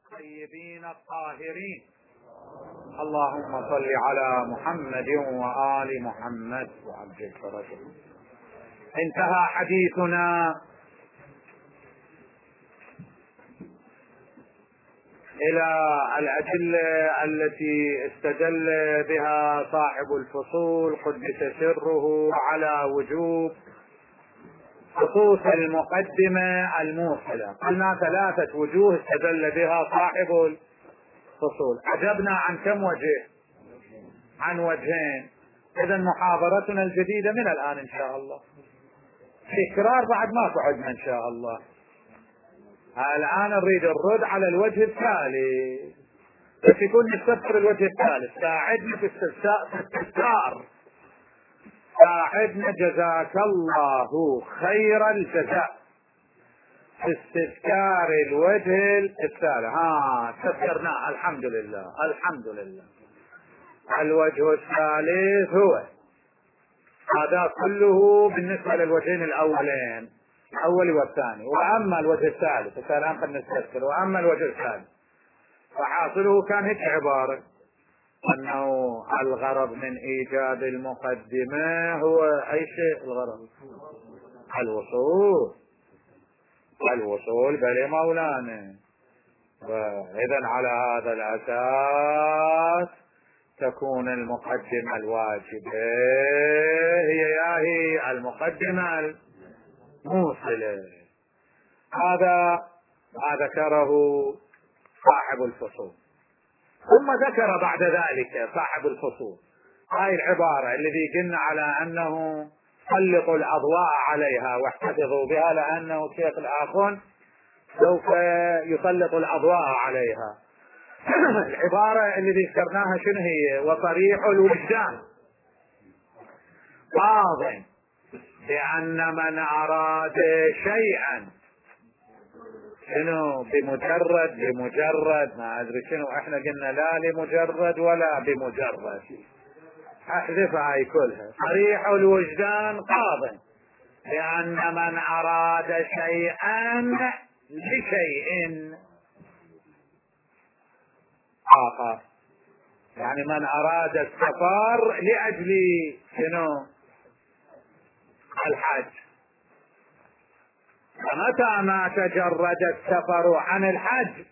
الطيبين الطاهرين. اللهم صل على محمد وآل محمد وعجل فرجهم. انتهى حديثنا إلى الأدلة التي استدل بها صاحب الفصول قدس سره على وجوب خصوص المقدمة الموصلة. قلنا 3 وجوه استدل بها صاحب الفصول. عجبنا عن كم وجه؟ عن وجهين. إذا محاضرتنا الجديدة من الآن إن شاء الله. تكرار بعد ما قعدنا إن شاء الله. الآن نريد الرد على الوجه الثالث، بس يكون نستذكر الوجه الثالث. ساعدنا في استذكار، ساعدنا جزاك الله خير الجزاء في استذكار الوجه الثالث. تذكرناه الحمد لله الحمد لله. الوجه الثالث هو هذا كله بالنسبة للوجهين الأولين، الأول والثاني. وأما الوجه الثالث الآن قد نستذكر. وأما الوجه الثالث فحاصله كان هيك عبارة أنه الغرض من إيجاد المقدمة هو أي شيء. الغرض الوصول بل مولانا. وإذا على هذا الأساس تكون المقدمة الواجبة هي المقدمة الموصلة. هذا ما ذكره صاحب الفصول. ثم ذكر بعد ذلك صاحب الفصول هاي العبارة الذي قلنا على أنه سلطوا الأضواء عليها واحتفظوا بها، لأنه شيخ الآخون سوف يسلط الأضواء عليها. العبارة الذي ذكرناها شنو هي؟ وصريح الوجدان واضح بأن من أراد شيئا شنو بمجرد ما أدري شنو احنا قلنا، لا لمجرد ولا بمجرد، احذف هاي كلها. صريح الوجدان قاض بأن من أراد شيئا لشيء آخر، يعني من أراد السفر لأجل شنو؟ الحج. فمتى ما تجرد السفر عن الحج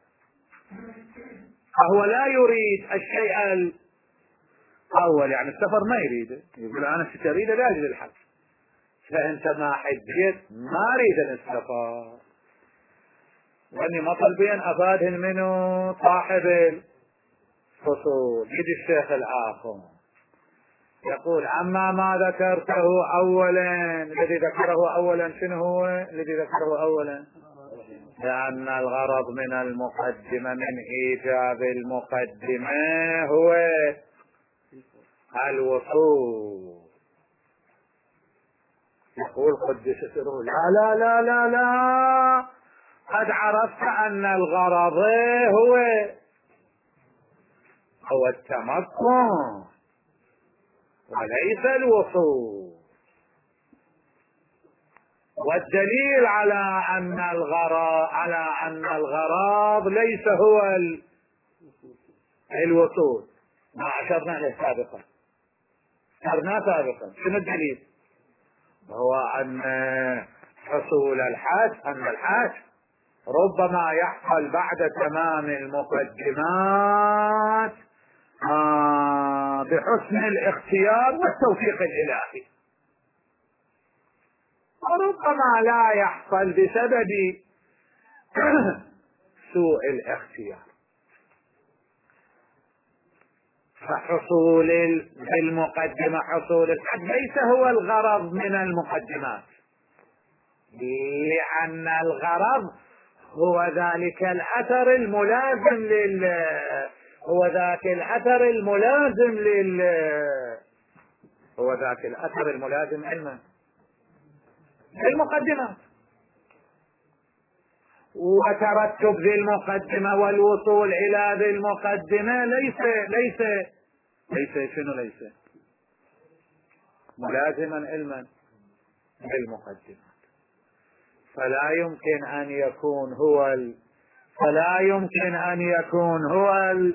فهو لا يريد الشيء الأول، يعني السفر ما يريده، يقول أنا أريد لأجل الحج. فأنت ما حجيت ما أريد السفر. وأني مطلبين أفادهن منه صاحب الفصول. يجي الشيخ الآخر يقول أما ما ذكرته أولا، الذي ذكره أولا شنو هو الذي ذكره أولا؟ لأن الغرض من المقدمة من إيجاب المقدمة هو الوصول. يقول قدس سره لا لا لا لا لا، قد عرفت أن الغرض هو التمكن وليس الوصول. والدليل على أن الغرض ليس هو الوصول ما أشرنا له سابقا. شنو الدليل؟ هو أن حصول الحج، أن الحج ربما يحصل بعد تمام المقدمات بحسن الاختيار والتوفيق الإلهي، وربما لا يحصل بسبب سوء الاختيار. فحصول المقدمة حصول الحج ليس هو الغرض من المقدمات، لأن الغرض هو ذلك الأثر الملازم للمقدمات. وترتب ذي المقدمة والوصول إلى ذي المقدمة ليس ملازما علما بالمقدمات. فلا يمكن أن يكون هو فلا يمكن أن يكون هو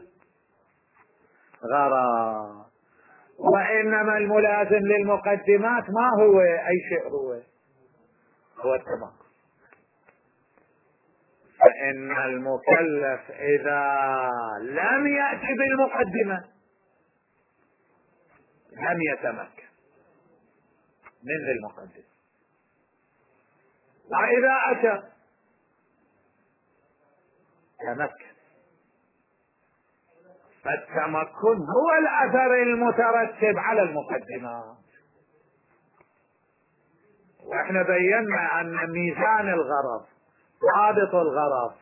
الغرض. وإنما الملازم للمقدمات ما هو أي شيء، هو التمكن. فإن المكلف إذا لم يأتي بالمقدمة لم يتمكن من ذي المقدمة، وإذا أتى تمكن. فالتمكن هو الأثر المترتب على المقدمات. واحنا بينا أن ميزان الغرض، ضابط الغرض،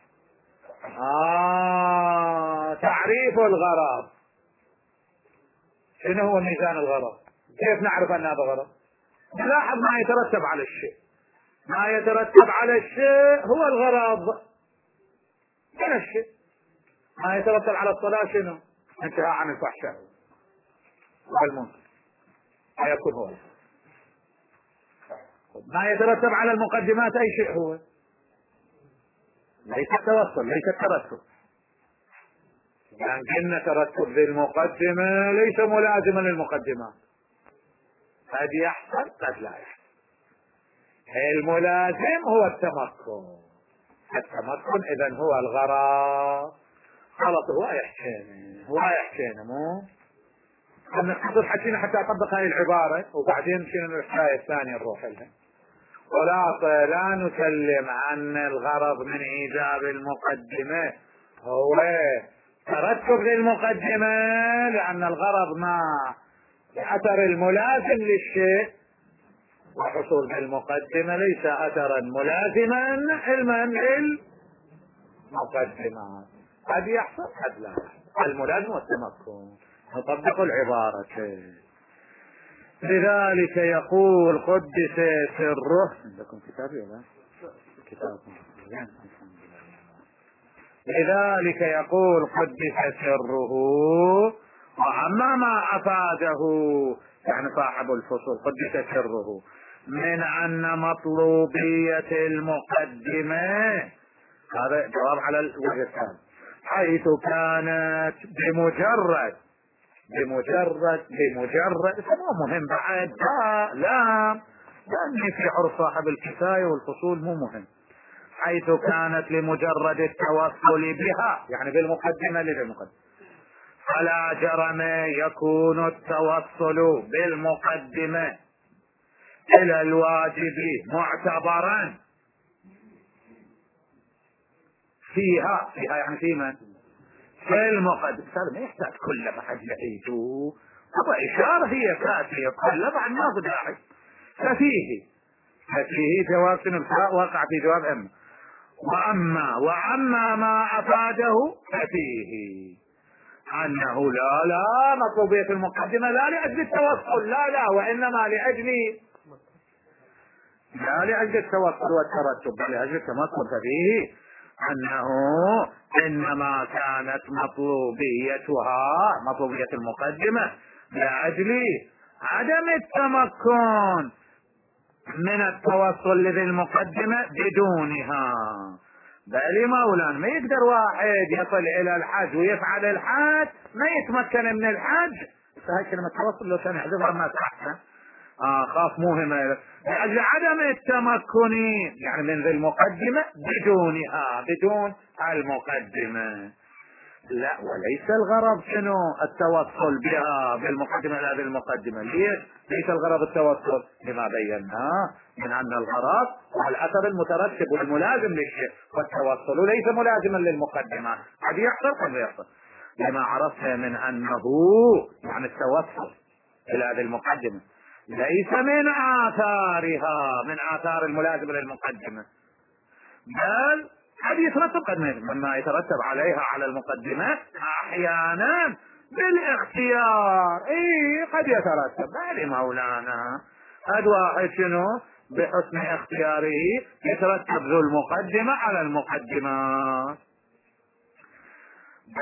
تعريف الغرض. شنو هو ميزان الغرض؟ كيف نعرف أن هذا غرض؟ نلاحظ ما يترتب على الشيء. ما يترتب على الشيء هو الغرض من الشيء. ما يترتب على الصلاة شنو؟ انتهاء عن الفحشاء والمنكر، يكون هو. ما يترتب على المقدمات أي شيء هو ليس التوصل، ليس الترتب. لكن ترتب بالمقدمة ليس ملازما للمقدمات. قد يحصل قد لا يحصل. الملازم هو التمكن. التمكن إذن هو الغرض. خلط هو يحكينا مو نختصر حكينا حتى أطبق هاي العبارة، وبعدين مشينا الحكاية الثانية نروح لها. خلاصة لا نسلم أن الغرض من إيجاب المقدمة هو ترتب للمقدمة، لأن الغرض ما أثر الملازم للشيء، وحصول بالمقدمة ليس أثرا ملازما علما للمقدمة. قد يحصل قد لا يحصل. الملازم والتمكن. نطبق العبارة. لذلك يقول قدس سره. عندكم كتاب ولا كتاب؟ لذلك يقول قدس سره. وأما ما أفاده يعني صاحب الفصول قدس سره من أن مطلوبية المقدمة، هذا جواب على الوجه الثاني، حيث كانت بمجرد مو مهم بعد لا لأني في عرف صاحب الكفاية والفصول مو مهم. حيث كانت لمجرد التوصل بها يعني بالمقدمة للمقدمة، فلا جرم يكون التوصل بالمقدمة إلى الواجب معتبرا فيها يعني في من؟ في المقدمة. ما يحتاج كل بعد يعيدوه، أبا إشارة هي كافية، كل بعد ما في داعي. ففيه جواب سنبتاء وقع في جواب أما. وأما ما أفاده ففيه أنه لا مطلوبية المقدمة لا لأجل التوصل، لا وإنما لا لأجل التوصل والترتب بل لأجل التمكن. ففيه أنه إنما كانت مطلوبية المقدمة لأجل عدم التمكن من التوصل لذي المقدمة بدونها. بل مولانا ما يقدر واحد يصل إلى الحج ويفعل الحج ما يتمكن من الحج. هاي كلمة توصل لو كان يحذفها ما تحسن خاف مهمة لأجل عدم التمكن يعني من ذي المقدمة بدونها، بدون المقدمة. لا، وليس الغرض شنو التوصل بها بالمقدمة لا بالمقدمة. ليس الغرض التوصل لما بيناه من أن الغرض هو الأثر المترتب والملازم للشيء، والتوصل ليس ملازما للمقدمة. قد يحصل قد لا يحصل لما عرفنا من أنه يعني التوصل إلى هذه المقدمة ليس من آثارها من آثار الملازمة للمقدمة، بل قد يترتب قد مما يترتب عليها على المقدمة أحيانا بالاختيار. قد يترتب بل مولانا قد واحد شنو بحسن اختياره يترتب ذو المقدمة على المقدمات.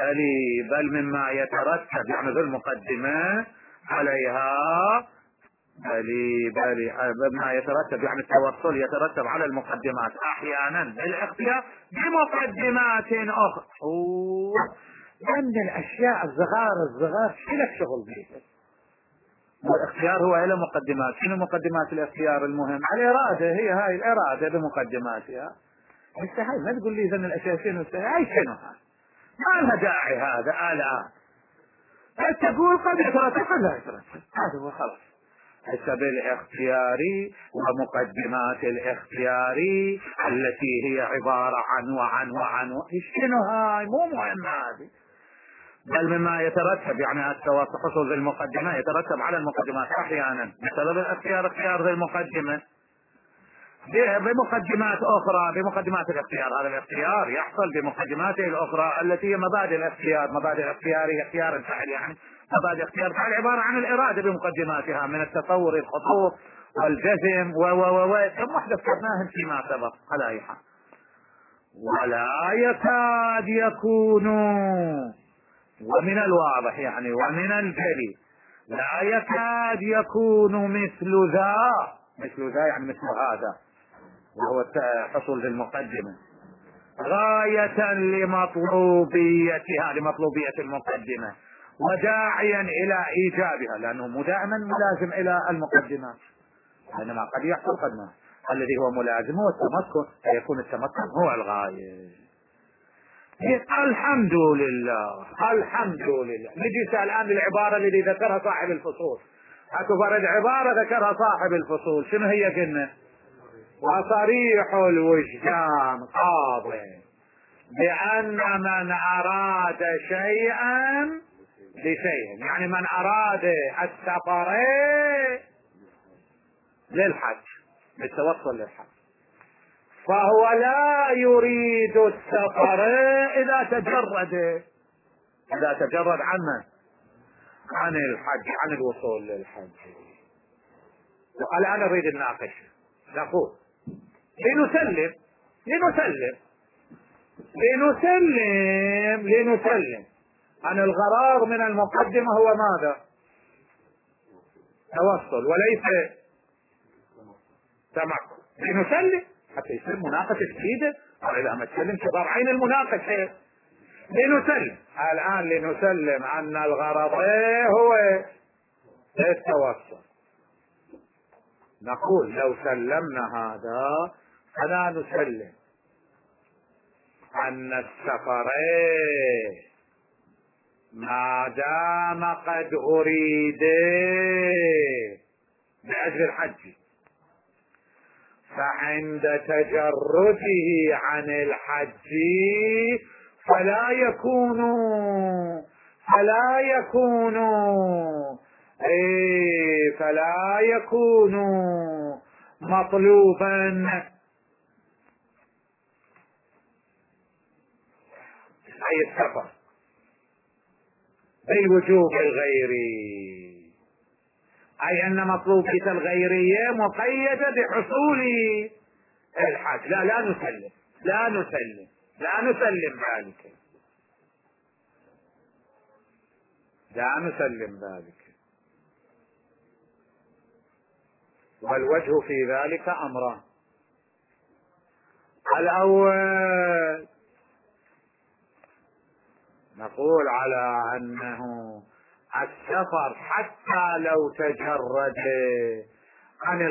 بل مما يترتب يعني ذو المقدمة عليها بلي بما يترتب يعني التوصل يترتب على المقدمات احيانا بالاختيار بمقدمات اخرى. من الاشياء الصغار شو لك شغل بيها؟ والاختيار هو له مقدمات. شنو مقدمات الاختيار؟ المهم الاراده، هي هاي الاراده بمقدماتها. هسه هاي ما تقول لي اذا الاشياء شنو هاي شنو هاي ما لها داعي هذا الان. تقول قد يترتب قد لا يترتب، هذا هو خلاص. هسه بالاختياري ومقدمات الاختياري التي هي عبارة عن شنو هاي مو مهم هذه، بل مما يترتب يعني الحصول بالمقدمة يترتب على المقدمات احيانا بسبب الاختيار اختيار ذي المقدمة بمقدمات اخرى بمقدمات الاختيار. هذا الاختيار يحصل بمقدماته الاخرى التي هي مبادئ الاختيار. مبادئ الاختيار هي اختيار الفعل، يعني مبادئ اختيار الفعل عبارة عن الإرادة بمقدماتها من التصور الخطوط والجزم كم وحدة ذكرناهم فيما سبق على أي حال. ولا يكاد يكون، ومن الواضح يعني ومن الجلي، لا يكاد يكون مثل ذا يعني مثل هذا وهو الحصول بالمقدمة غاية لمطلوبيتها لمطلوبية المقدمة وداعيا الى ايجابها، لانه مو دائما ملازم الى المقدمات، انما قد يحصل قد ما. الذي هو ملازم هو التمكن، فيكون التمكن هو الغاية. الحمد لله الحمد لله. نجي الان للعبارة التي ذكرها صاحب الفصول. اكبر العبارة ذكرها صاحب الفصول شنو هي؟ قلنا وصريح الوجدان قاضي بأن من أراد شيئا لشيء، يعني من أراد السفر للحج بالتوصل للحج فهو لا يريد السفر إذا تجرد عن الحج، عن الوصول للحج. والآن نريد الناقش، نقول لنسلم عن الغرض من المقدمة هو ماذا؟ توصل وليس تمكن. لنسلم حتى يصير مناقشة جديدة، وإذا ما تسلم كبار عين المناقشة. لنسلم أن الغرض هو التوصل. نقول لو سلمنا هذا فلا نسلم أن السفر ما دام قد أريد لأجل الحج فعند تجرده عن الحج فلا يكون مطلوبا، أي السفر بالوجوب الغيري، أي أن مطلوبية الغيرية مقيدة بحصول الحج. لا نسلم ذلك. والوجه في ذلك أمران. الأول نقول على أنه السفر حتى لو تجرد عن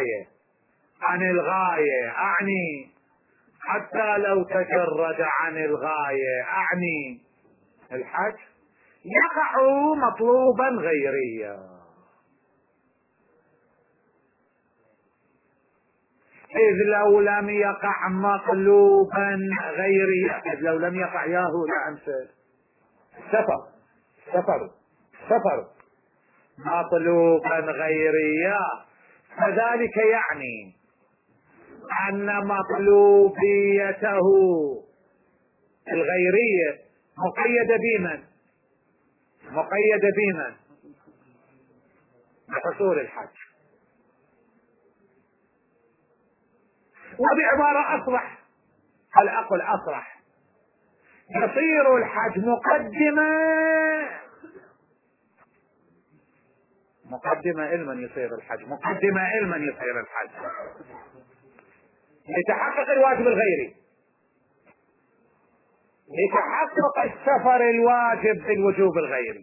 الغاية أعني حتى لو تجرد عن الغاية أعني الحج يقع مطلوبا غيريا. إذ لو لم يقع مطلوبا غيريا، إذ لو لم يقع ياهو لا أنسى سفر مطلوبا غيريا، فذلك يعني أن مطلوبيته الغيرية مقيدة بمن؟ بحصول الحج. وبعبارة أصرح، العقل أصرح، يصير الحج مقدمة مقدمة لمن يصير الحج؟ مقدمة لمن يصير الحج؟ لتحقق الواجب الغيري، لتحقق السفر الواجب بالوجوب الغيري.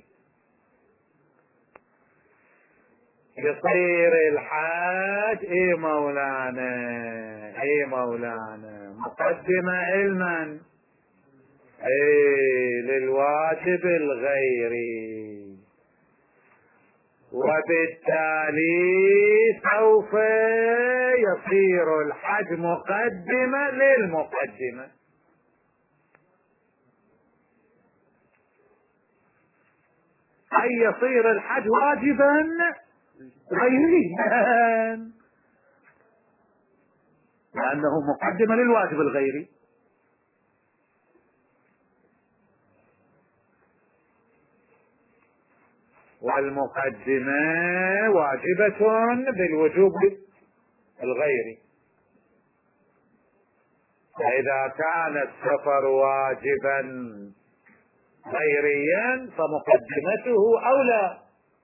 يصير الحج اي مولانا، اي مولانا، مقدمة لمن؟ اي للواجب الغيري، وبالتالي سوف يصير الحج مقدمة للمقدمة. أي يصير الحج واجبا غيريا لأنه مقدمة للواجب الغيري. والمقدمة واجبة بالوجوب الغيري. فإذا كان السفر واجبا غيريا فمقدمته أولى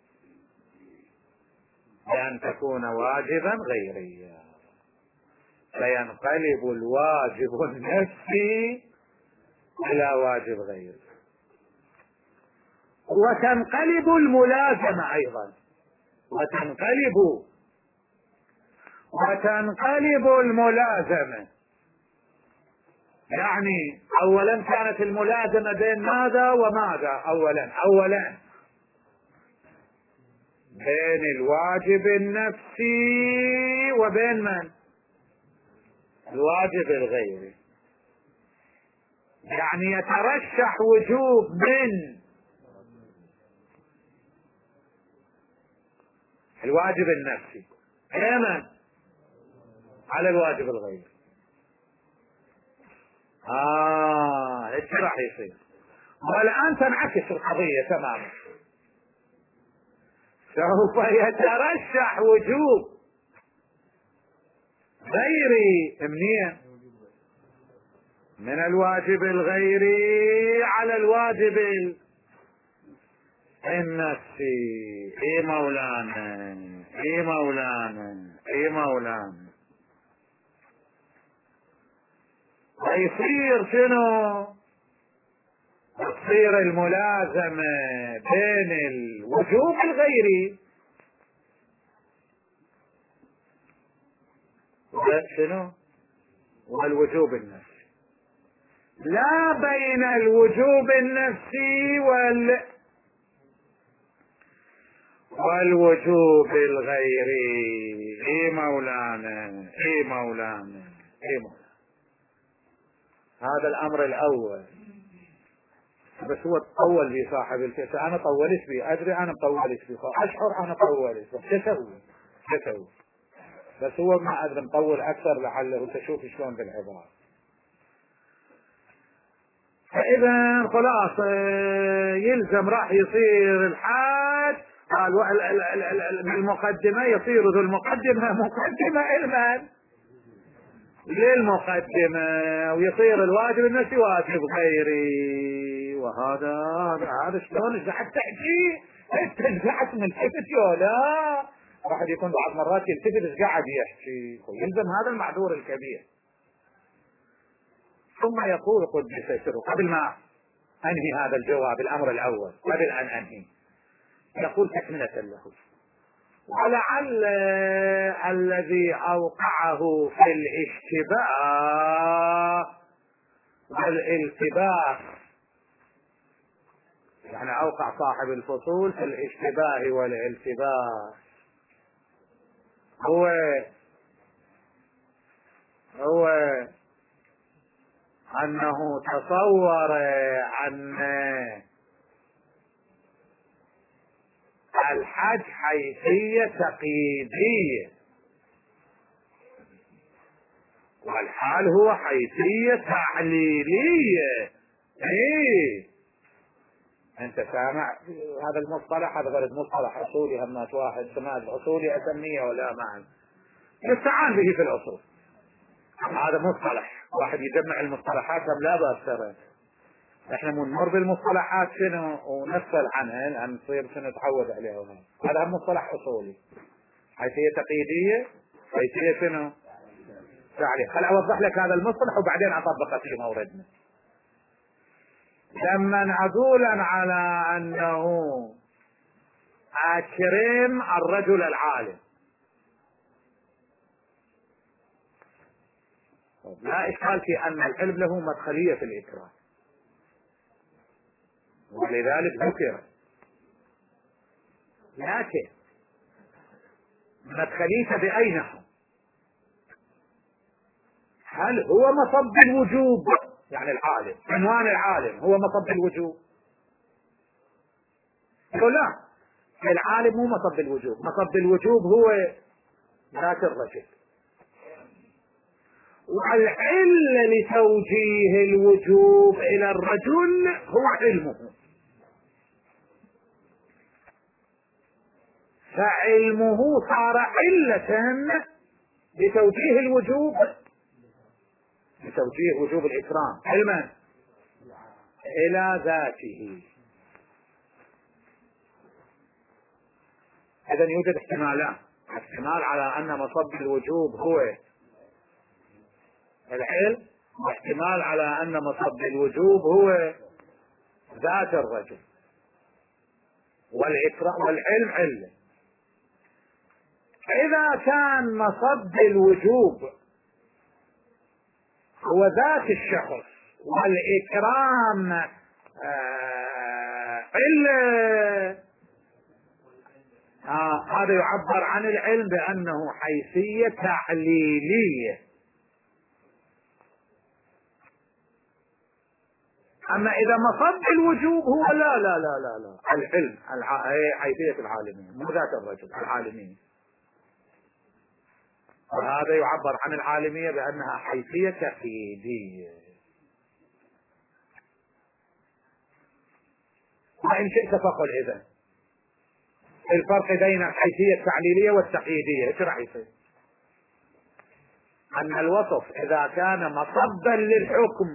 بأن تكون واجبا غيريا، فينقلب الواجب النفسي إلى واجب غيري. وتنقلب الملازمة أيضا، وتنقلب الملازمة. يعني أولا كانت الملازمة بين ماذا وماذا؟ أولا بين الواجب النفسي وبين من؟ الواجب الغيري. يعني يترشح وجوب من الواجب النفسي كمان على الواجب الغيري. ايش راح يصير؟ والآن تنعكس القضية تماما. سوف يترشح وجوب غيري منين؟ من الواجب الغيري على الواجب النفسي. اي مولانا، اي مولانا، اي مولانا. ويصير شنو؟ تصير الملازمة بين الوجوب الغيري شنو؟ والوجوب النفسي، لا بين الوجوب النفسي والوجوب الغيري. اي مولانا، اي مولانا، اي مولانا. هذا الامر الاول. بس هو طول لي صاحب الكسة، انا طولت بي، ادري انا طولت بي، اشعر انا طولت، بس تسوي بس هو ما ادري مطول اكثر لعله تشوف شلون بالعبارة. فاذا خلاص يلزم راح يصير الحاج المقدمة، يصير ذو المقدمة مقدمة المن للمقدمة، ويصير الواجب النفسي واجب غيري. وهذا شلون اجزعت تحكي؟ انت اجزعت من التفت يولا. واحد يكون بعض مرات يلتفت ايش قاعد يحكي، ويلزم هذا المعذور الكبير. ثم يقول قدس سره قبل ما انهي هذا الجواب الامر الاول، قبل ان انهي يقول تكملة له: ولعل الذي اوقعه في الاشتباه والالتباس، يعني اوقع صاحب الفصول في الاشتباه والالتباس، هو انه تصور ان الحج حيثية تقييدية، والحال هو حيثية تعليلية. ايه انت سامع هذا المصطلح؟ هذا غير مصطلح اصولي، همات واحد سماد اصولي اسميه ولا معا يستعان به في الاصول. هذا مصطلح واحد يجمع المصطلحات لا باس ترى. احنا بنمر بالمصطلحات شنو ونفصل عنها لان نصير شنو نتعود عليها. هذا هم مصطلح اصولي، حيثية تقييدية، حيثية شنو فعلي. خل اوضح لك هذا المصطلح وبعدين اطبقه في موردنا. لما اقول على انه اكرم الرجل العالم، لا اشكال في ان العلم له مدخلية في الاكرام، ولذلك ذكر، لكن مدخليته بأي نحو؟ هل هو مصب الوجوب؟ يعني العالم، عنوان العالم هو مصب الوجوب؟ لا، العالم مو مصب الوجوب، مصب الوجوب هو ذات الرجل، والعلة لتوجيه الوجوب إلى الرجل هو علمه، فعلمه صار علة لتوجيه الوجوب، لتوجيه وجوب الإكرام علما إلى ذاته. إذن يوجد احتمالان، احتمال على أن مصب الوجوب هو العلم، واحتمال على أن مصب الوجوب هو ذات الرجل، والعلم علة. إذا كان مصب الوجوب هو ذات الشخص والإكرام علة، هذا يعبر عن العلم بأنه حيثية تعليلية. أما إذا مصب الوجوب هو لا لا لا لا لا العلم حيثية العالمية، مو ذات الرجل، العالمية، وهذا يعبر عن العالمية بأنها حيثية تقييدية. وإن شئت فقل إذا الفرق بين الحيثية التعليلية والتقييدية ايش راح يصير؟ أن الوصف إذا كان مصبا للحكم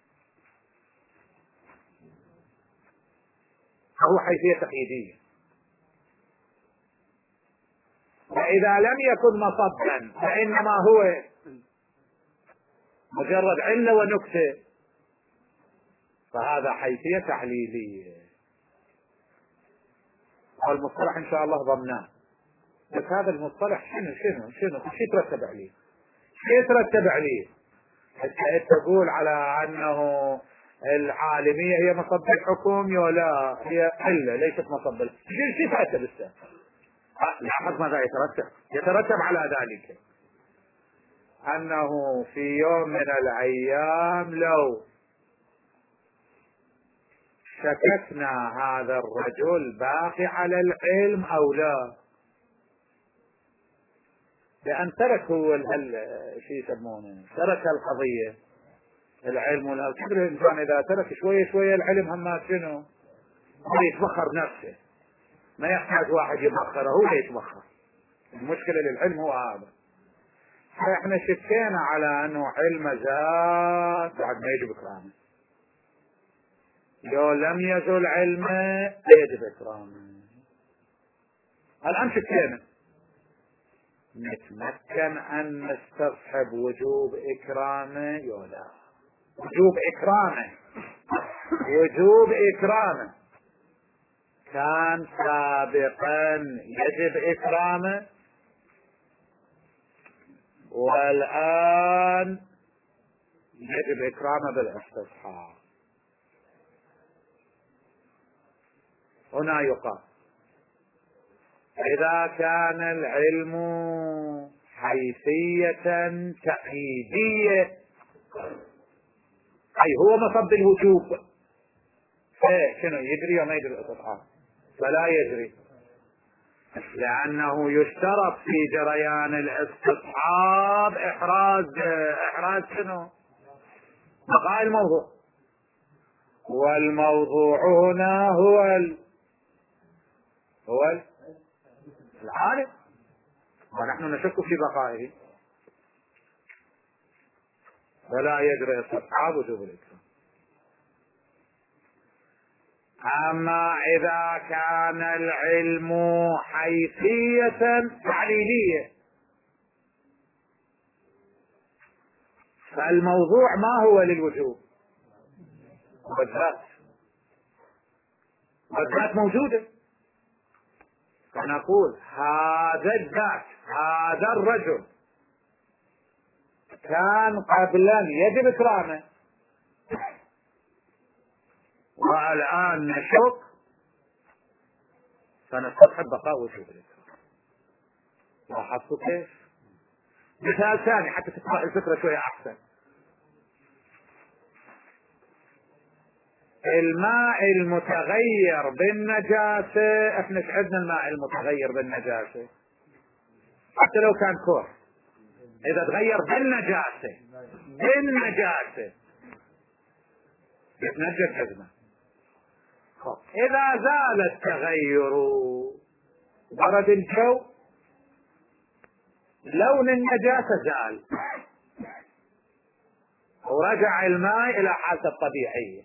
فهو حيثية تقييدية، وإذا لم يكن مصبا فإنما هو مجرد علة ونكتة، فهذا حيثية تعليلية. والمصطلح إن شاء الله ضمناه، بس هذا المصطلح شنو شو يترتب عليه؟ شو يترتب عليه؟ حتى تقول على أنه العالمية هي مصب الحكم ولا هي علة ليست مصب؟ شو يترتب السنة؟ لاحظ ماذا يترتب على ذلك أنه في يوم من الأيام لو شككنا هذا الرجل باقي على العلم أو لا، لأن ترك هو شو يسمونه، ترك القضية العلم ولا تدري الإنسان إذا ترك شوية شوية العلم هم شنو هو يتبخر نفسه، ما يحتاج واحد يبخره، هو اللي يتبخر. المشكلة للعلم هو هذا. فإحنا شكينا على أنه علم ذات بعد ما يجب إكرامه، لو لم يزل علمه يجب إكرامه. الآن شكينا، نتمكن أن نستصحب وجوب إكرامه يولا وجوب إكرامه، وجوب إكرامه كان سابقا يجب إكرامه والآن يجب إكرامه بالاستصحاب. هنا يقال إذا كان العلم حيثية تقييدية أي هو مصب الوجوب، شنو يجري وما يجري الاستصحاب؟ فلا يجري، لأنه يشترط في جريان الاستصحاب إحراز شنو؟ بقاء الموضوع، والموضوع هنا هو العالم، ونحن نشك في بقائه، فلا يجري استصحاب وجوب الإكرام. أما إذا كان العلم حيثية تعليلية فالموضوع ما هو للوجوب، والذات موجودة، فنقول هذا الذات، هذا الرجل كان قبلا يجب إكرامه والآن نشك فنستحب بقاء وجوب الإكرام. لاحظتوا كيف؟ مثال ثاني حتى تقرأ الفكرة شوية أحسن. الماء المتغير بالنجاسة، احنا شعبنا الماء المتغير بالنجاسة حتى لو كان كور، اذا تغير بالنجاسة يتنجس حزمه. اذا زال التغير، برد الجو، لون النجاسة زال ورجع الماء الى حالته الطبيعية،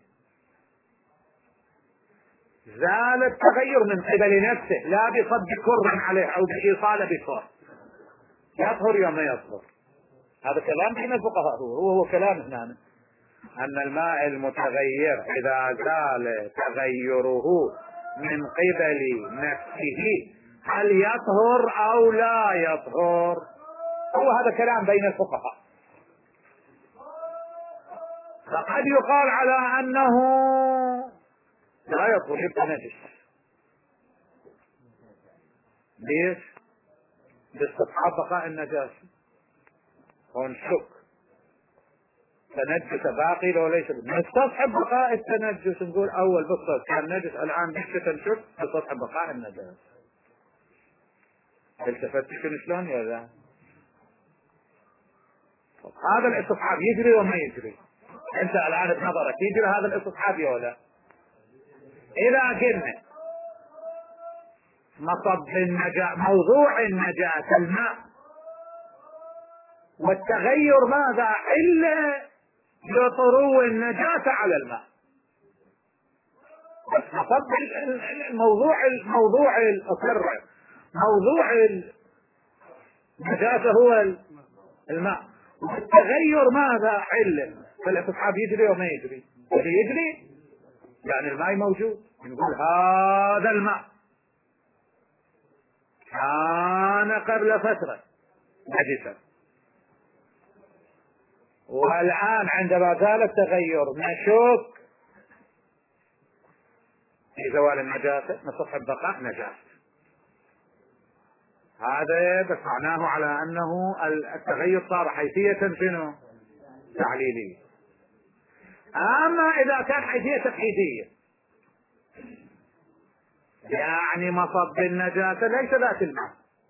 زال التغير من قبل نفسه لا بصب كر عليه او بايصاله بكر، يطهر يوم ما يطهر. هذا كلام بين الفقهاء، هو كلام هنا ان الماء المتغير اذا زال تغيره من قبل نفسه هل يطهر او لا يطهر، هو هذا كلام بين الفقهاء. فقد يقال على انه لا يطهر يبقى نجس. ليش؟ باستصحاب بقاء النجاسة ونشك تنجس باقي لو ليس، نستصحب بقاء التنجس، نقول اول بالصوت كان نجس الان بشكل نشك نستصحب بقاء النجاسة. التفت شلون يا ذا؟ هذا الاستصحاب يجري وما يجري؟ انت الان بنظرك يجري هذا الاستصحاب ولا؟ اذا قلنا مصب النجاة، موضوع النجاة الماء، والتغير ماذا الا لطرو النجاة على الماء، بس مصب موضوع النجاة هو الماء، والتغير ماذا حل، فالاستصحاب يجري وما يجري؟ يجري يعني الماء موجود، نقول هذا الماء كان قبل فترة نجسا والآن عندما زال التغير نشك في زوال النجاسة نستصحب بقاء نجاسة. هذا بس معناه على أنه التغير صار حيثية شنو؟ تعليلية. أما إذا كان حيثية تقييدية يعني مصب النجاسة ليس ذات الماء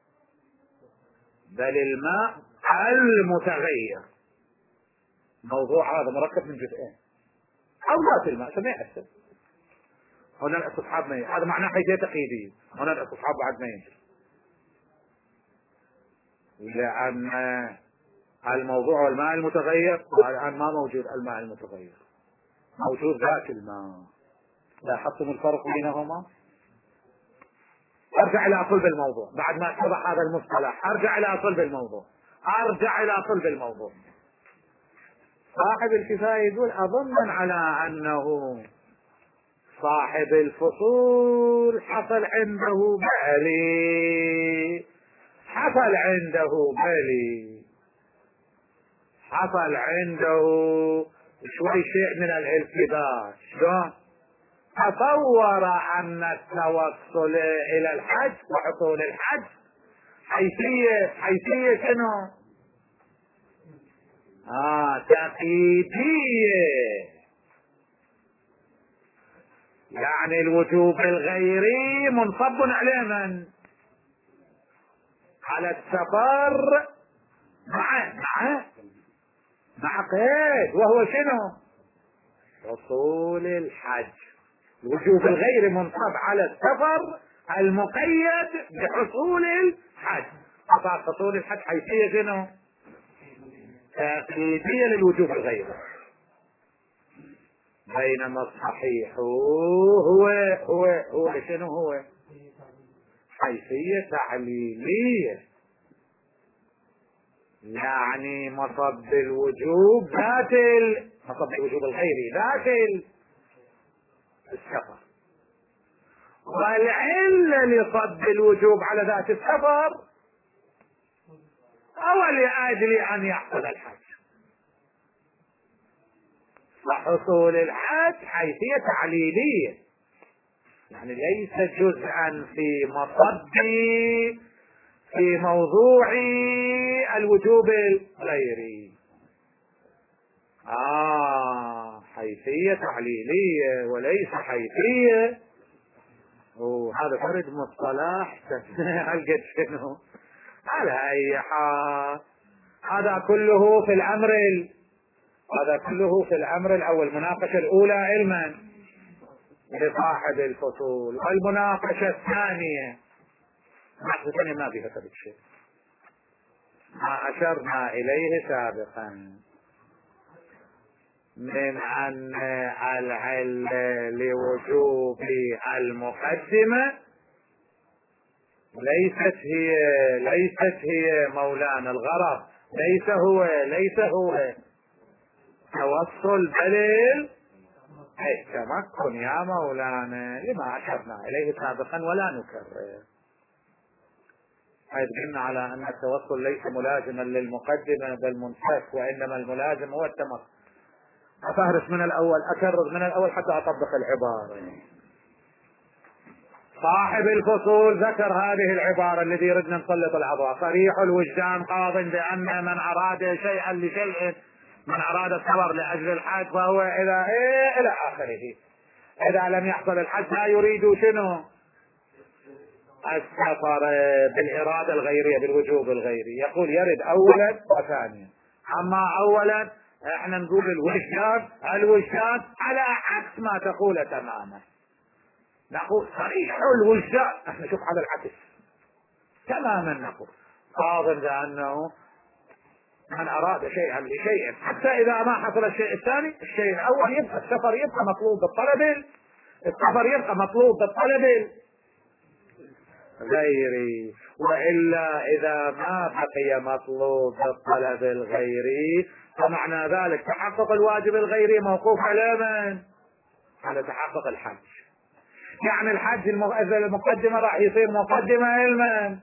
بل الماء المتغير، موضوع هذا مركب من جزئين، أو ذات الماء سمع أحسن. هنا الاستصحاب ما يجري، هذا معناه حيثية تقييدية، هنا الاستصحاب بعد ما يجري، لأن الموضوع والماء المتغير الآن ما موجود، الماء المتغير موجود ذات الماء. لاحظتم الفرق بينهما؟ ارجع الى صلب الموضوع بعد ما اتضح هذا المصطلح، ارجع الى صلب الموضوع. صاحب الكفاية يقول اظن على انه صاحب الفصول حصل عنده شوي شيء من الالتباس. شلون؟ تصور ان التوصل الى الحج وحصول الحج حيثية شنو؟ تقييدية، يعني الوجوب الغيري منصب على من؟ على السفر مع قيد، وهو شنو؟ حصول الحج. الوجوب الغيري منصب على السفر المقيد بحصول الحج، فصار حصول الحج حيثية شنو؟ تقييدية للوجوب الغيري. بينما الصحيح هو شنو هو؟ حيثية تعليلية، يعني مصب الوجوب مصب الوجوب الغيري ذات السفر، والعلة لصب الوجوب على ذات السفر هو لأجل أن يحصل الحج. وحصول الحج حيثية تعليلية، يعني ليس جزءا في موضوع الوجوب الغيري. حيثية تعليلية وليس حيثية. هذا فرد مصطلح القد شنو. على اي حال هذا كله في الامر الاول. المناقشة الاولى علما لصاحب الفصول، والمناقشة الثانية ما فيها ثبت شيء، ما اشرنا اليه سابقا من ان العلة لوجوب المقدمة ليست هي مولانا الغرض، ليس هو توصل بل التمكن يا مولانا، لما اشرنا اليه سابقا ولا نكرر. حيث قلنا على ان التوصل ليس ملازما للمقدمة بل منفك، وانما الملازم هو التمكن. أفهرس من الأول، أكرر من الأول حتى أطبق العبارة. صاحب الفصول ذكر هذه العبارة الذي يردنا نسلط العضاء: صريح الوجدان قاض بأن من أراد شيئا لشيء، من أراد السفر لأجل الحج فهو إلى آخره. إذا لم يحصل الحج لا يريد شنو؟ السفر بالإرادة الغيرية، بالوجوب الغيري. يقول يرد أولا وثانيا. أما أولا احنا نقول الوجدان على عكس ما تقول تماما. نقول صريح الوجدان، احنا نشوف على العكس تماما. نقول قاض بأنه من أراد شيئا لشيء حتى إذا ما حصل الشيء الثاني، الشيء الأول يبقى السفر يبقى مطلوب بالطلب غيري، وإلا إذا ما بقي مطلوب بالطلب الغيري فمعنى ذلك تحقق الواجب الغيري موقوف على من؟ على تحقق الحج. يعني الحج المقدمة راح يصير مقدمة علما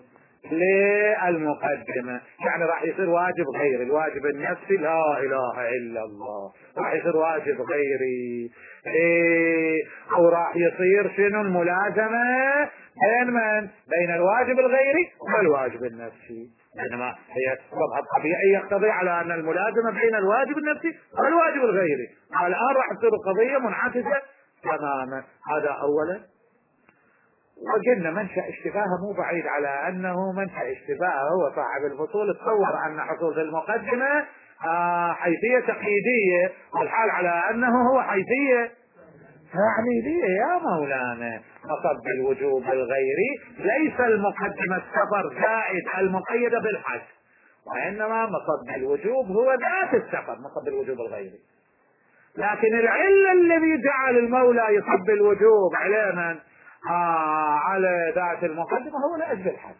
للمقدمة، يعني راح يصير واجب غيري. الواجب النفسي لا إله إلا الله راح يصير واجب غيري. أو راح يصير شنو الملازمة بين الواجب الغيري والواجب النفسي، بينما هي السبب الطبيعي يقتضي على أن الملازمة بين الواجب النفسي والواجب الغيري. الآن راح تصير القضية منعكسة تماما. هذا أولا. وقلنا منشأ اشتباهه مو بعيد، على أنه منشأ اشتباهه هو صاحب الفصول تصور أن حصول في المقدمة حيثية تقييدية، والحال على أنه هو حيثية تعليلية. يا مولانا مصب الوجوب الغيري ليس المقدمة السفر زائد المقيدة بالحج، وإنما مصب الوجوب هو ذات السفر، مصب الوجوب الغيري. لكن العلة الذي جعل المولى يصب الوجوب على من؟ على ذات المقدمة هو لأجل الحج،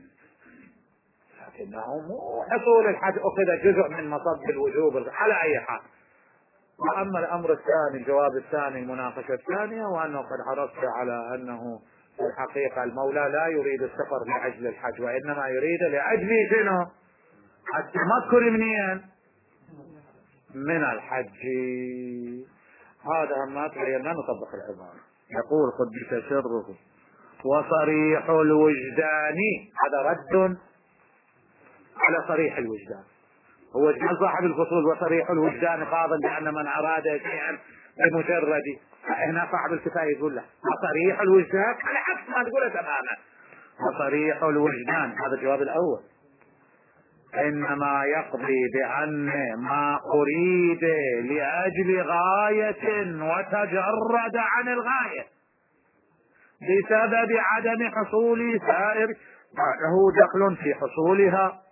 لكنه مو حصول الحج أخذ جزء من مصب الوجوب على أي حال. وأما الأمر الثاني، الجواب الثاني، المناقشة الثانية، وأنه قد عرفت على أنه في الحقيقة المولى لا يريد السفر لأجل الحج، وإنما يريد لأجل شنو؟ التمكن من الحج. هذا ما تبينا نطبق العبارة. يقول قدس سره: وصريح الوجدان، هذا رد على صريح الوجدان. هو صاحب الفصول وصريح الوجدان قاض بأن من أراد شيئا بمجرد، هنا صاحب الكفاية يقول له وصريح الوجدان على عكس ما تقوله تماما. وصريح الوجدان هذا الجواب الأول إنما يقضي بأن ما أريد لأجل غاية وتجرد عن الغاية بسبب عدم حصول سائر له دخل في حصولها،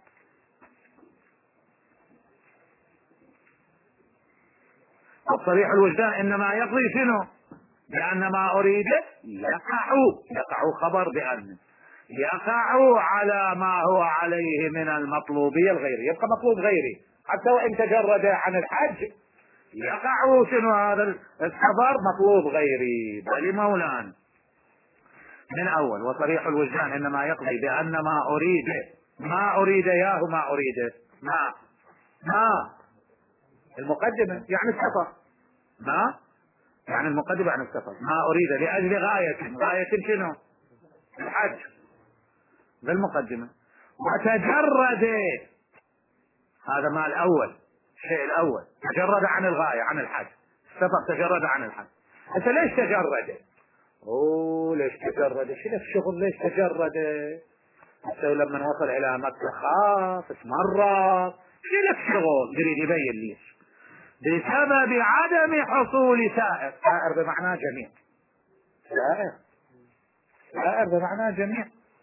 والصريح الوجدان انما يقضي شنو؟ بأن ما أريد يقع خبر بأن يقع على ما هو عليه من المطلوبية الغيري، يبقى مطلوب غيري حتى وإن تجرد عن الحج يقع شنو هذا الخبر؟ مطلوب غيري. بل مولانا من أول وصريح الوجدان إنما يقضي بأن ما أريد ياه ما أريد ما المقدمة يعني السفر، ما يعني المقدمة عن السفر، ما أريد لأجل غاية شنو؟ الحج بالمقدمة. وتجرد، هذا ما الأول، الشيء الأول تجرد عن الغاية عن الحج، السفر تجرد عن الحج. أنت ليش تجرد؟ ليش تجرد؟ شنو الشغل ليش تجرد؟ لما وصل إلى مكة خاف مرة، شنو الشغل؟ يريد يبين ليش؟ بسبب عدم حصول سائر بمعنى جميع، سائر بمعنى جميع.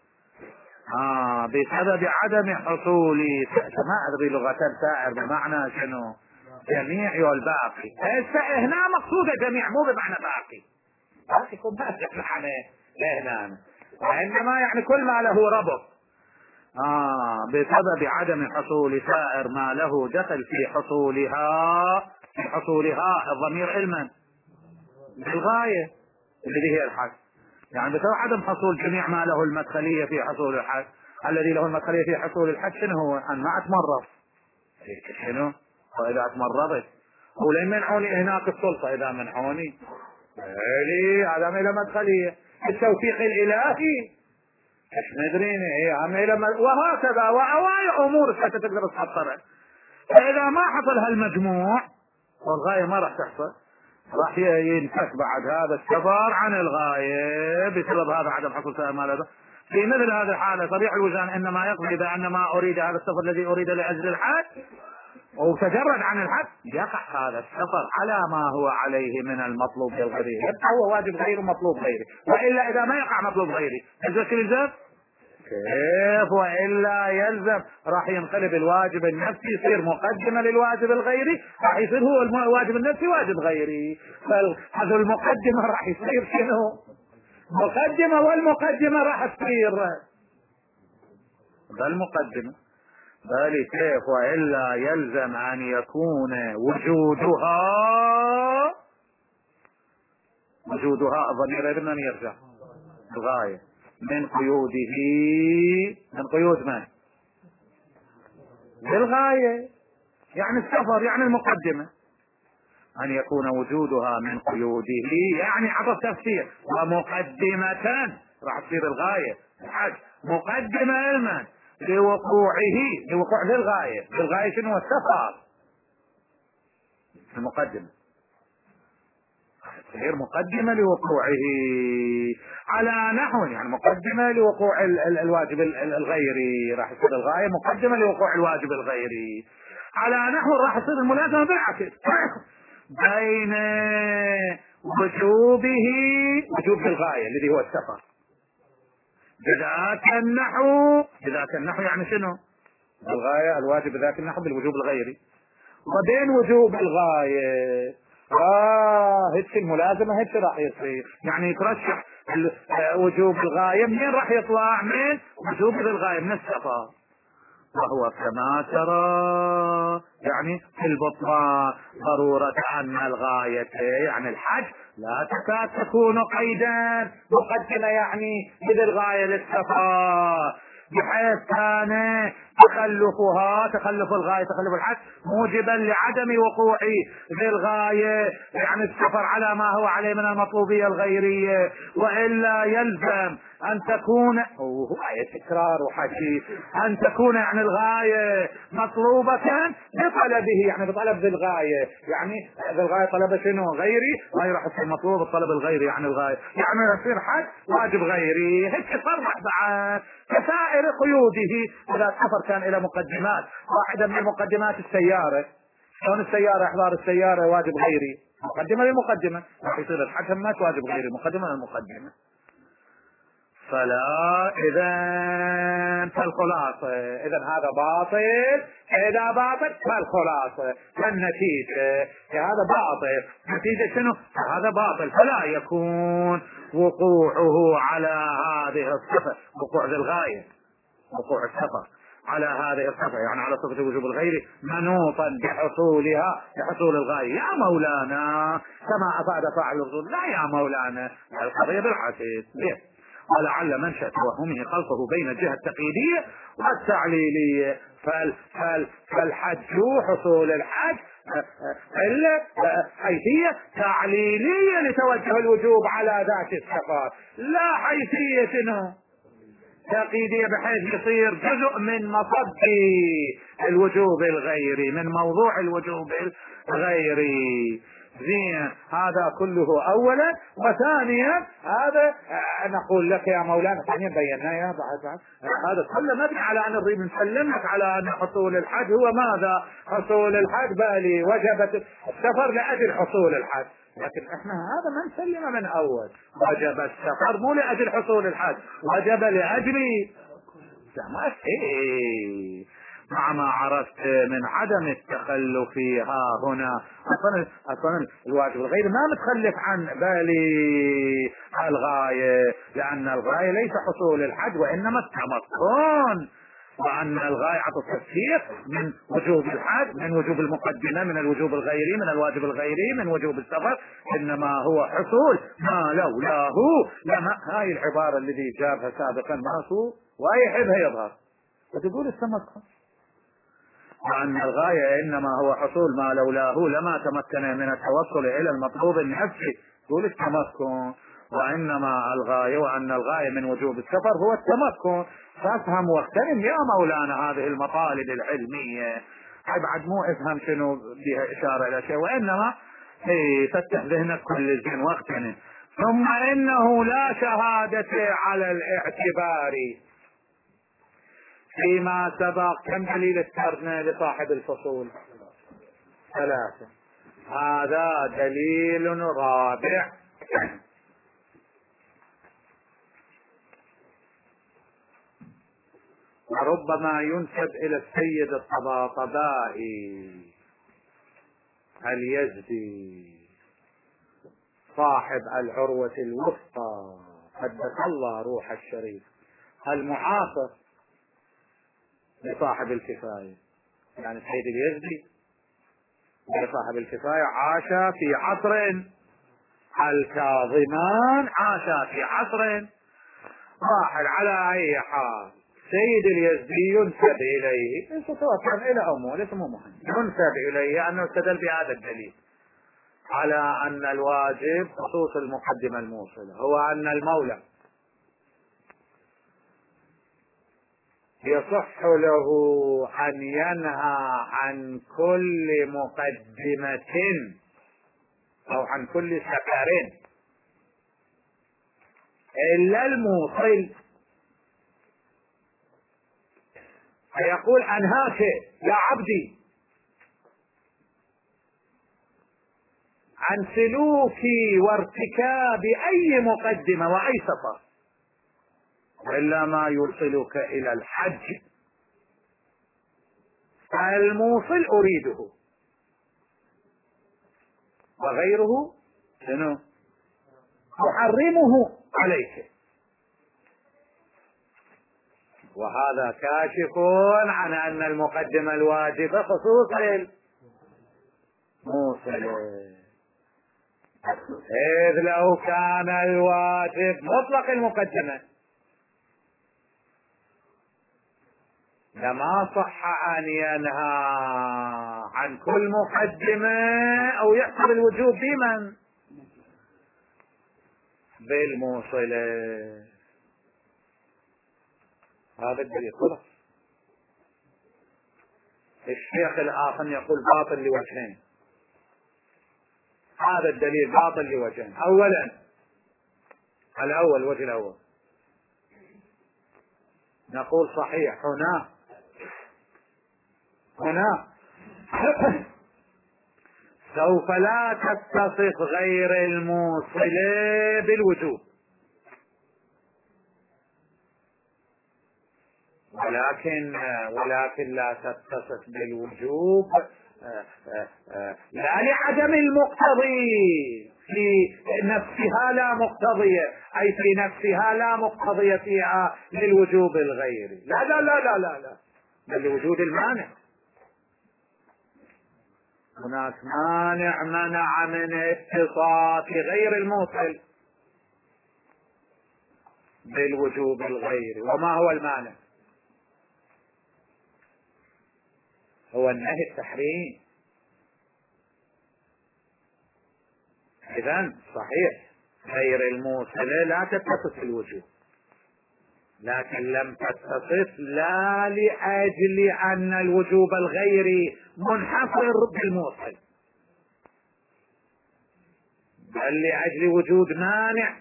بسبب عدم حصول، ما أدري لغة سائر بمعنى شنو؟ جميع والباقي. هنا مقصودة جميع مو بمعنى باقي يكون ما معنى هنا، وإنما يعني كل ما له ربط. بسبب عدم حصول سائر ما له دخل في حصولها الضمير علما بالغاية الذي هي الحج. يعني بسبب عدم حصول جميع ما له المدخلية في حصول الحج، الذي له المدخلية في حصول الحج شنو هو؟ أن ما أتمرض. شنو؟ وإذا أتمرضت ولين منعوني هناك السلطة، إذا منعوني لي هذا ما له مدخلية التوفيق الإلهي مش مدريني وهكذا وأواي أمور ستقدر تحصلها. فإذا ما حصل هالمجموع والغاية ما راح تحصل، راح ينفك بعد هذا السفر عن الغاية بسبب هذا عدم حصول سائر ما له. في مثل هذه الحالة صريح الوجدان إنما يقضي بأن ما أريد هذا السفر الذي أريد لأجل الحج وتجرد عن الحج، يقع هذا السفر على ما هو عليه من المطلوب الغيري، هو واجب غير ومطلوب غيري. وإلا إذا ما يقع مطلوب غيري يلزم كيف؟ وإلا يلزم راح ينقلب الواجب النفسي يصير مقدمة للواجب الغيري، راح يصير هو الواجب النفسي واجب غيري. فهذا المقدمة راح يصير شنو؟ مقدمة، والمقدمة راح تصير بالمقدمة. بل كيف؟ وإلا يلزم أن يكون وجودها الضمير من يرجع الغاية من قيوده، من قيود من؟ بالغاية يعني السفر يعني المقدمة. أن يكون وجودها من قيوده يعني عطف تفسير، ومقدمة راح تصير الغاية الحج مقدمة علما لوقوع للغاية شنو؟ السفر المقدمة غير مقدمة لوقوعه على نحو، يعني مقدمة لوقوع الواجب الغيري، راح يصير الغاية مقدمة لوقوع الواجب الغيري على نحو راح يصير الملازمة بالعكس بين وجوب الغاية الذي هو السفر بذاك النحو يعني شنو؟ الغاية الواجب بذاك النحو بالوجوب الغيري، وبين وجوب الغاية هيك الملازمة هيك راح يصير، يعني يترشح وجوب الغاية منين راح يطلع؟ من وجوب الغاية من السفر. وهو كما ترى يعني في البطلان ضرورة أن الغاية يعني الحج لا تكاد تكون قيدا مقدمة يعني للغاية للسفر، بحيث كان تخلف الغاية تخلف الحج موجبا لعدم وقوع ذي الغاية يعني السفر على ما هو عليه من المطلوبية الغيرية. وإلا يلزم أن تكون آية تكرار وحكي أن تكون يعني الغاية مطلوبة بطلبه، يعني بطلب ذي الغاية، يعني ذي الغاية طلب شنو؟ غيري، ما راح يصير مطلوب الطلب الغيري يعني الغاية يعني يصير حج واجب غيري. هيك صرح بعد كسائر قيوده. إذا السفر كان إلى مقدمات، واحدة من المقدمات السيارة، شلون السيارة إحضار السيارة واجب غيري، مقدمة للمقدمة، راح يصير الحج همات واجب غيري مقدمة للمقدمة. فلا فالخلاصة إذا هذا باطل. إذا باطل فالخلاصة فالنتيجة هذا باطل. نتيجة شنو؟ هذا باطل. فلا يكون وقوعه على هذه الصفة، وقوع الغاية، وقوع الصفة على هذه الصفة يعني على صفة وجوب الغير منوطا بحصولها، بحصول الغاية. يا مولانا كما أفاد فاعل الرسول. لا يا مولانا، القضية بالعكس. ولعل منشأ توهمه خلطه بين الجهة التقييدية والتعليلية. فالحج حصول الحج حيثية تعليلية لتوجه الوجوب على ذات السفر، لا حيثية تقييدية بحيث يصير جزء من مصب الوجوب الغيري، من موضوع الوجوب الغيري. زين، هذا كله اولا. وثانيا هذا نقول لك يا مولانا، ثانيا بينا يا بعد هذا كله مبني على ان نريد نسلمك على ان حصول الحج هو ماذا؟ حصول الحج بالي وجبت السفر لاجل حصول الحج. لكن احنا هذا ما نسلم من اول. وجب السفر مو لاجل حصول الحج، وجب لاجل مع ما عرفت من عدم التخلف ها هنا. اصلا الواجب الغير ما متخلف عن بالي الغاية، لان الغاية ليس حصول الحج وانما التمكن، وأن الغاية التفسير من وجوب الحج، من وجوب المقدمة، من الوجوب الغيري، من الواجب الغيري، من وجوب السفر، إنما هو حصول ما لولاه لما. هاي العبارة الذي جابها سابقا ماسو ويحبها يظهر وتقول التمكن، وأن الغاية إنما هو حصول ما لولاه لما تمكن من التوصل إلى المطلوب النفسي. تقول التمكن، وإنما الغاية، وأن الغاية من وجوب السفر هو التمكن. فافهم واغتنم يا مولانا هذه المطالب العلمية. بعد مو افهم شنو بها إشارة إلى شيء، وإنما فتح ذهنك كل زين واغتنم. ثم إنه لا شهادة على الاعتبار فيما سبق. كم دليل اذكرنا لصاحب الفصول؟ 3. هذا دليل رابع. وربما ينسب الى السيد الطباطبائي اليزدي صاحب العروة الوثقى قدس الله روح الشريف، المعاصر لصاحب الكفاية. يعني السيد اليزدي صاحب الكفاية عاش في عصر الكاظمان، عاش في عصر واحد. على اي حال سيد اليزدي ينسب اليه سواء الى امه ليس مو مهم، ينسب اليه انه استدل بهذا الدليل على ان الواجب خصوص المقدمة الموصلة هو ان المولى يصح له ان ينهى عن كل مقدمة او عن كل سفر الا الموصل. فيقول انهاك يا عبدي عن سلوك وارتكاب اي مقدمة واي سفر الا ما يوصلك الى الحج، فالموصل اريده وغيره شنو يحرمه عليك. وهذا كاشف عن ان المقدمة الواجبة خصوص الموصل، إذ لو كان الواجب مطلق المقدمة لما صح أن ينهى عن كل مقدمة أو يحصل الوجوب بمن؟ بالموصلة. هذا الدليل خلاص. الشيخ الآخر يقول باطل لوجهين. هذا الدليل باطل لوجهين. أولا الأول، الوجه الأول نقول صحيح هنا سوف لا تتصف غير الموصلة بالوجوب، ولكن لا تتصف بالوجوب لا لعدم المقتضي في نفسها، لا مقتضية، أي في نفسها لا مقتضية فيها للوجوب الغيري، لا لا لا لا لا لا، بل لوجود المانع. هناك مانع منع من اتصاف غير الموصل بالوجوب الغيري. وما هو المانع؟ هو النهي التحريم. إذن صحيح غير الموصلة لا تتصف الوجوب، لكن لم تتصف لا لأجل أن الوجوب الغيري منحصر بالموصل، بل لأجل وجود مانع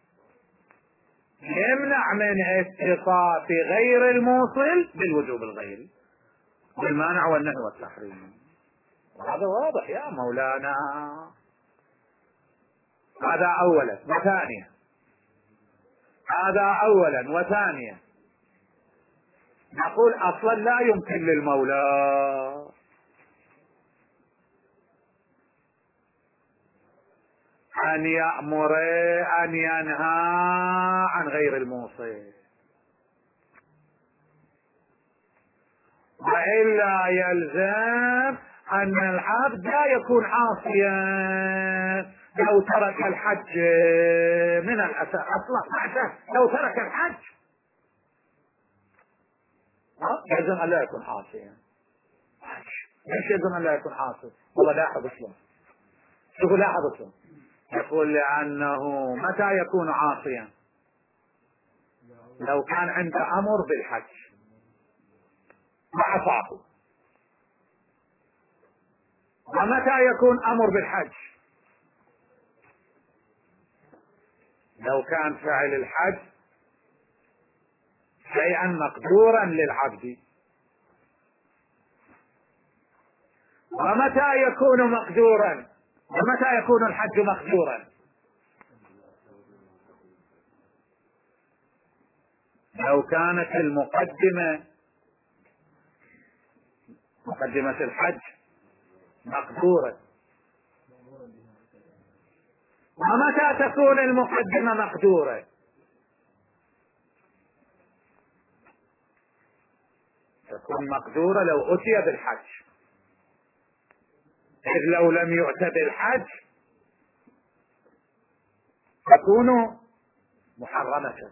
يمنع من اتصاف غير الموصل بالوجوب الغيري، والمانع والنهي والتحريم. وهذا واضح يا مولانا. هذا أولا. وثانيا، هذا أولا وثانيا، نقول أصلا لا يمكن للمولى أن يأمر أن ينهى عن غير الموصل، وإلا يلزم أن العبد لا يكون عاصيا لو ترك الحج من الأساس. أصلا لو ترك الحج يلزم أن لا يكون عاصيا. ليش يلزم أن لا يكون عاصيا؟ والله لاحظ اسلم، شوفوا لاحظ اسلم، يقول لأنه متى يكون عاصيا؟ لو كان عنده أمر بالحج وعصاه. ومتى يكون أمر بالحج؟ لو كان فعل الحج شيئا مقدورا للعبد. ومتى يكون مقدورا؟ ومتى يكون الحج مقدورا؟ لو كانت المقدمة، مقدمة الحج، مقدورة. ومتى تكون المقدمة مقدورة؟ تكون مقدورة لو أتي بالحج، إذ لو لم يؤت بالحج تكون محرمة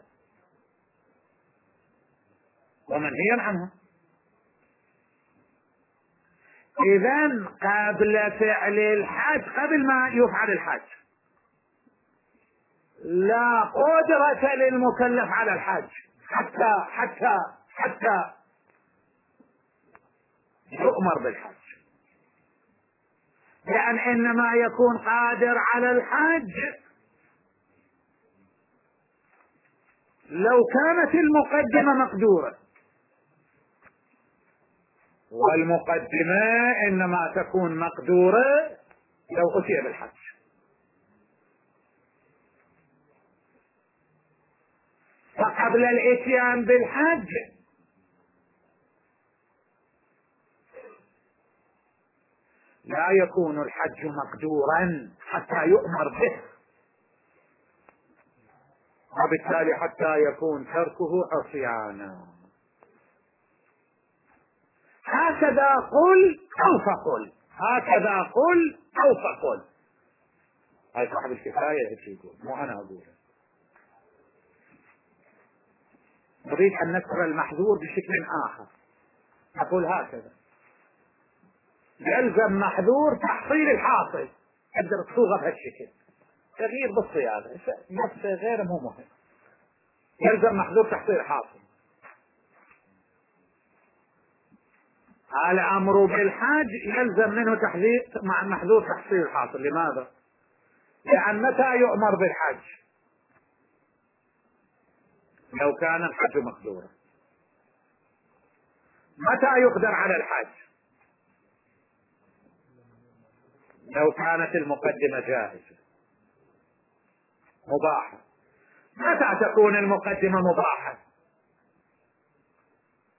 ومنهيا عنها. إذن قبل فعل الحج، قبل ما يفعل الحج، لا قدرة للمكلف على الحج حتى يؤمر بالحج، لأن إنما يكون قادر على الحج لو كانت المقدمة مقدورة، والمقدمة إنما تكون مقدورة لو أتي بالحج. فقبل الاتيان بالحج لا يكون الحج مقدورا حتى يؤمر به، وبالتالي حتى يكون تركه عصيانا. هكذا قل أو فقل، هكذا قل أو فقل. هاي صاحب الكفاية هيك يقول، مو أنا أقول. نريد أن نذكر المحظور بشكل آخر، أقول هكذا: يلزم محظور تحصيل الحاصل. تقدر تصوغها بهالشكل، تغيير بالصياغة نفسه غير مو مهم. يلزم محظور تحصيل الحاصل. الأمر بالحج يلزم منه تحذير مع محظور تحصيل الحاصل. لماذا؟ لأن متى يؤمر بالحج؟ لو كان الحج مقدورا. متى يقدر على الحج؟ لو كانت المقدمة جاهزة مباحة. متى تكون المقدمة مباحة؟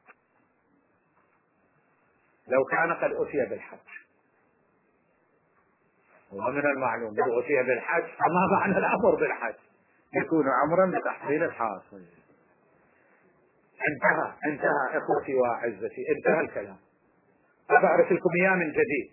لو كان قد أتي بالحج، ومن المعلوم لو أتي بالحج فما معنى الأمر بالحج؟ يكون أمرا بتحصيل الحاصل. انتهى اخوتي واعزتي، انتهى الكلام. أبعرف لكم اياه من جديد.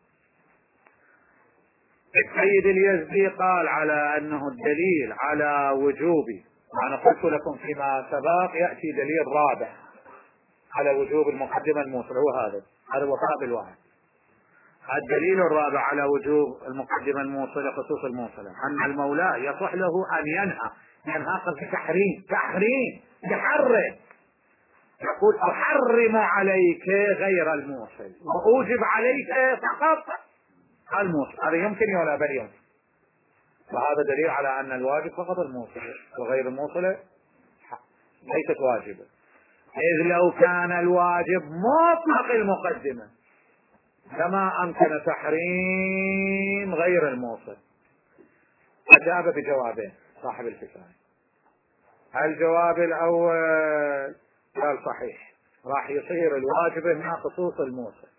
السيد اليزدي قال على انه الدليل على وجوب، وانا قلت لكم فيما سبق ياتي دليل رابع على وجوب المقدمه الموصله، هذا وفاء بالوعد. الدليل الرابع على وجوب المقدمه الموصله خصوص الموصله ان المولى يصح له ان ينهى قصد تحريم يحرم، يقول أحرم عليك غير الموصل وأوجب عليك فقط الموصل. هذا يمكن ولا بل يمكن؟ وهذا دليل على أن الواجب فقط الموصل وغير الموصلة ليست واجبة، إذ لو كان الواجب مطلق المقدمة لما أمكن تحريم غير الموصل. أجاب بجوابين صاحب الكفاية. الجواب الأول قال صحيح، راح يصير الواجب هنا خصوص الموصل،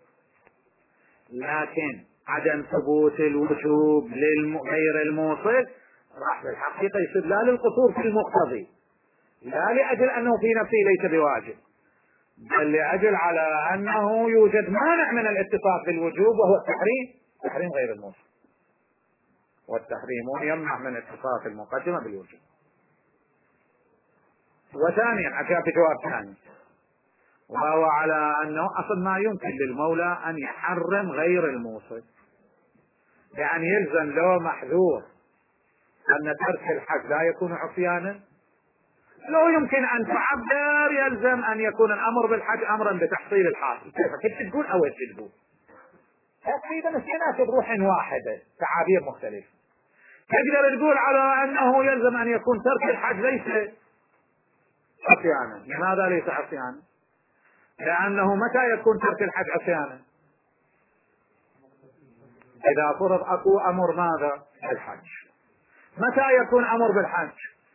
لكن عدم ثبوت الوجوب لغير الموصل راح بالحقيقة يصير لا للقصور في المقتضي، لا لأجل أنه في نفسه ليس بواجب، بل لأجل على أنه يوجد مانع من الاتصاف بالوجوب وهو تحريم غير الموصل، والتحريم يمنع من اتصاف المقدمة بالوجوب. وثانيا أجاب بجواب ثاني، وهو على أنه أصلا ما يمكن للمولى أن يحرم غير الموصل، يعني يلزم له محذور أن ترك الحج لا يكون عصيانا، لو يمكن أن تعبر يلزم أن يكون الأمر بالحج أمرا بتحصيل الحاصل. كيف تقول أو تقول تقريبا السنة بروح واحدة تعابير مختلفة. تقدر تقول على أنه يلزم أن يكون ترك الحج ليس عصيانا. لماذا ليس عصيانا؟ لأنه متى يكون ترك الحج عصيانا؟ إذا فرض أكو أمر ماذا؟ الحج. متى يكون أمر بالحج؟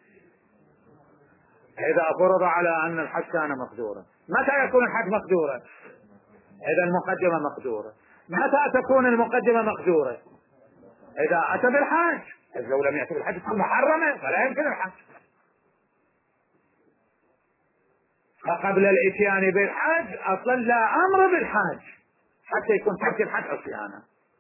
إذا فرض على أن الحج كان مقدورا. متى يكون الحج مقدورا؟ إذا المقدمة مقدورة. متى تكون المقدمة مقدورة؟ إذا أتى بالحج. لو لم يأتي بالحج تكون محرمة فلا يمكن الحج. فقبل الاتيان بالحج اصلا لا امر بالحج حتى يكون ترك الحج عصيانا.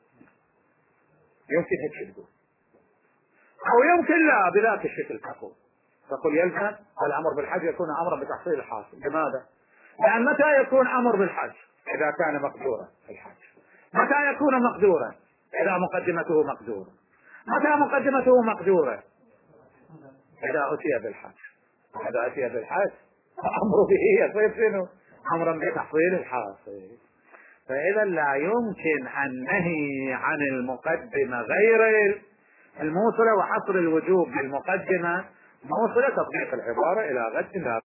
يمكن هيك تقول، او يمكن لا بذاك الشكل تقول يلزم الامر بالحج يكون امرا بتحصيل الحاصل. لماذا؟ لان متى يكون امر بالحج؟ اذا كان مقدورا الحج. متى يكون مقدورا؟ اذا مقدمته مقدورة. متى مقدمته مقدورة؟ اذا اتي بالحج. اذا اتي بالحج أمر به يصير شنو؟ أمرا بتحصيل الحاصل. فإذا لا يمكن النهي عن المقدمة غير الموصلة وحصر الوجوب بالمقدمة موصلة تطبيق العبارة إلى غد